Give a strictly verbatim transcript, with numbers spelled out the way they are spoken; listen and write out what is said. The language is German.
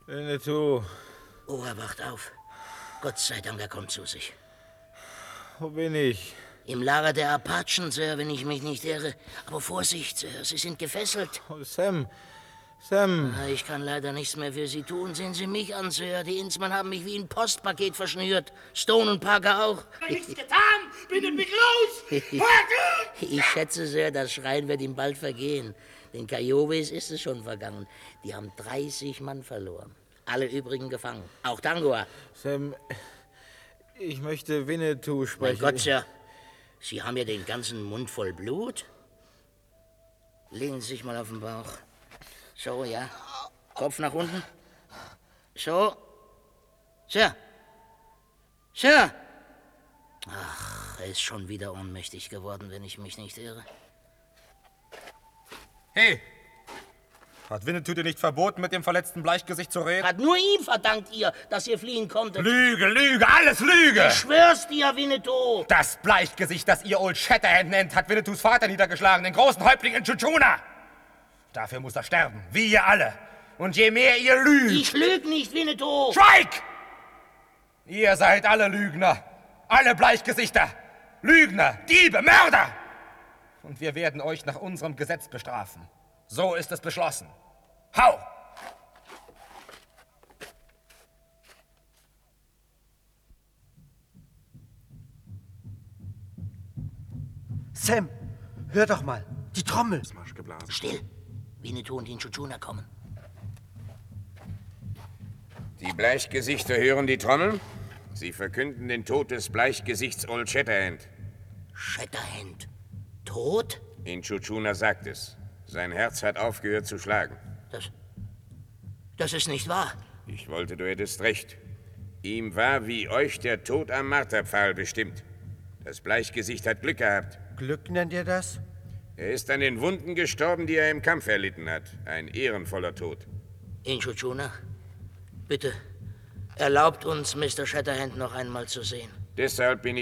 Winnetou. Oh, er wacht auf. Gott sei Dank, er kommt zu sich. Wo bin ich? Im Lager der Apachen, Sir, wenn ich mich nicht irre. Aber Vorsicht, Sir, Sie sind gefesselt. Oh, Sam. Sam. Ah, ich kann leider nichts mehr für Sie tun. Sehen Sie mich an, Sir. Die Innsmann haben mich wie ein Postpaket verschnürt. Stone und Parker auch. Ich hab nichts getan! Bindet mich los! Ich schätze, Sir, das Schreien wird ihm bald vergehen. Den Kayobes ist es schon vergangen. Die haben dreißig Mann verloren. Alle übrigen gefangen. Auch Tangua. Sam, ich möchte Winnetou sprechen. Mein Gott, Sir. Sie haben ja den ganzen Mund voll Blut. Legen Sie sich mal auf den Bauch. So, ja. Kopf nach unten. So. Sir. Sir. Ach, er ist schon wieder ohnmächtig geworden, wenn ich mich nicht irre. Hey! Hat Winnetou dir nicht verboten, mit dem verletzten Bleichgesicht zu reden? Hat nur ihm verdankt ihr, dass ihr fliehen konntet. Lüge, Lüge, alles Lüge! Ich schwör's dir, Winnetou! Das Bleichgesicht, das ihr Old Shatterhand nennt, hat Winnetous Vater niedergeschlagen, den großen Häuptling in Chuchuna! Dafür muss er sterben, wie ihr alle. Und je mehr ihr lügt... Ich lüg nicht, Winnetou! Schweig! Ihr seid alle Lügner. Alle Bleichgesichter. Lügner, Diebe, Mörder! Und wir werden euch nach unserem Gesetz bestrafen. So ist es beschlossen. Hau! Sam, hör doch mal. Die Trommel. Still. Winnetou und die Chuchuna kommen. Die Bleichgesichter hören die Trommel. Sie verkünden den Tod des Bleichgesichts Old Shatterhand. Shatterhand? Tot? In Chuchuna sagt es. Sein Herz hat aufgehört zu schlagen. Das... Das ist nicht wahr. Ich wollte, du hättest recht. Ihm war wie euch der Tod am Marterpfahl bestimmt. Das Bleichgesicht hat Glück gehabt. Glück nennt ihr das? Er ist an den Wunden gestorben, die er im Kampf erlitten hat. Ein ehrenvoller Tod. In Chuchuna, bitte, erlaubt uns, Mister Shatterhand noch einmal zu sehen. Deshalb bin ich